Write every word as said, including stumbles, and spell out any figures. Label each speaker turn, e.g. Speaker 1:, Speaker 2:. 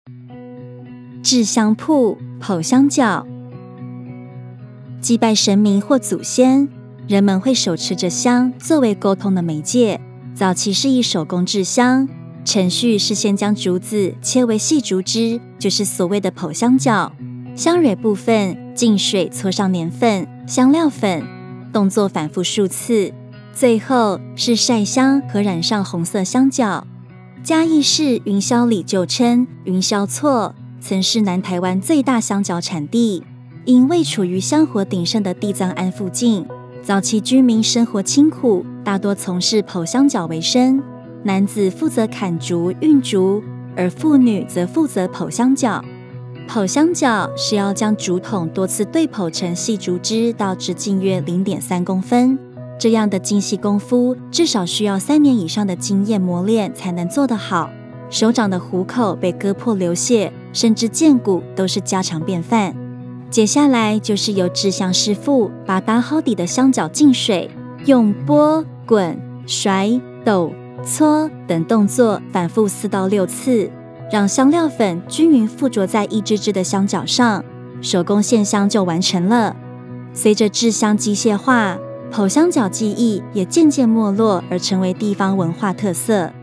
Speaker 1: 制香铺、剖香脚。祭拜神明或祖先，人们会手持着香作为沟通的媒介。早期是以手工制香，程序是先将竹子切为细竹枝，就是所谓的剖香脚。香蕊部分浸水搓上年份、香料粉，动作反复数次。最后是晒香和染上红色香脚。嘉义市云霄里旧称云霄厝，曾是南台湾最大香脚产地。因位处于香火鼎盛的地藏庵附近，早期居民生活清苦，大多从事剖香脚为生。男子负责砍竹、运竹，而妇女则负责剖香脚。剖香脚是要将竹筒多次对剖成细竹枝到直径约 零点三公分，这样的精细功夫至少需要三年以上的经验磨练才能做得好。手掌的虎口被割破流血，甚至见骨都是家常便饭。接下来就是由制香师傅把打好底的香脚进水，用拨、滚、甩、抖、搓等动作反复四到六次，让香料粉均匀附着在一支支的香脚上，手工线香就完成了。随着制香机械化，剖香脚技艺也渐渐没落，而成为地方文化特色。